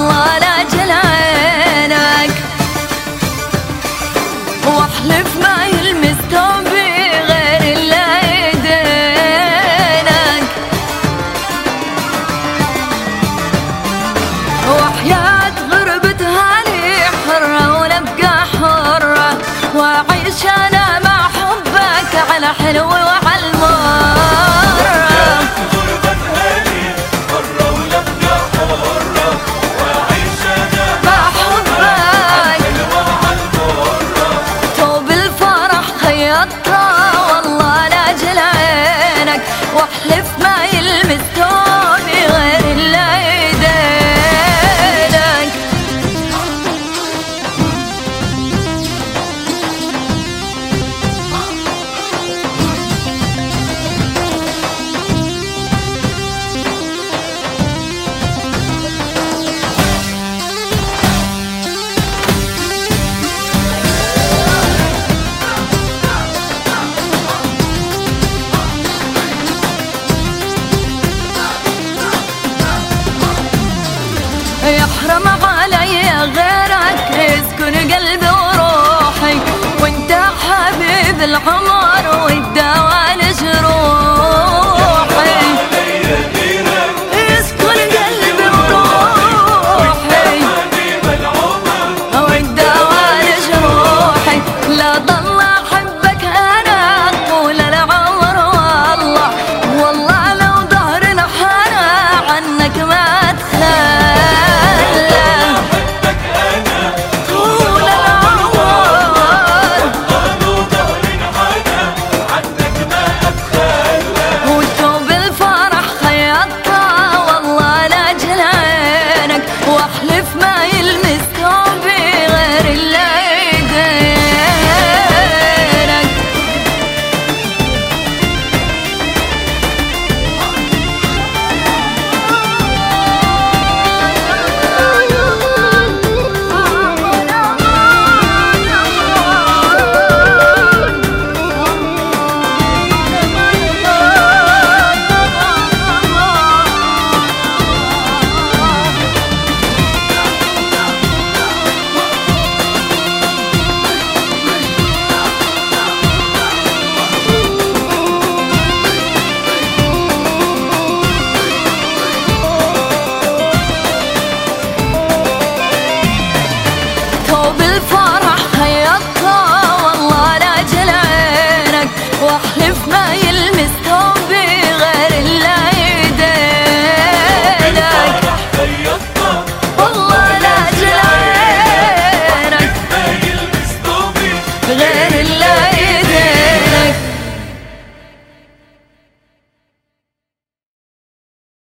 والله لاجل عينك، واحلف ما يلمس ثوبي غير الا يدينك، وحياة غربتها لي حرة ونبقى حرة، واعيش انا مع حبك على حلو وعلى المر. غربتها لي حرة ونبقى حرة، واعيش انا مع حبك على الحلو وعلى المرة. ثوب الفرح خيطته والله لاجل عينك، واحلف ما يلمس ثوبي غير الا يدينك. يحرم علي غيرك يسكن قلبي وروحي، وانت حبيب العمر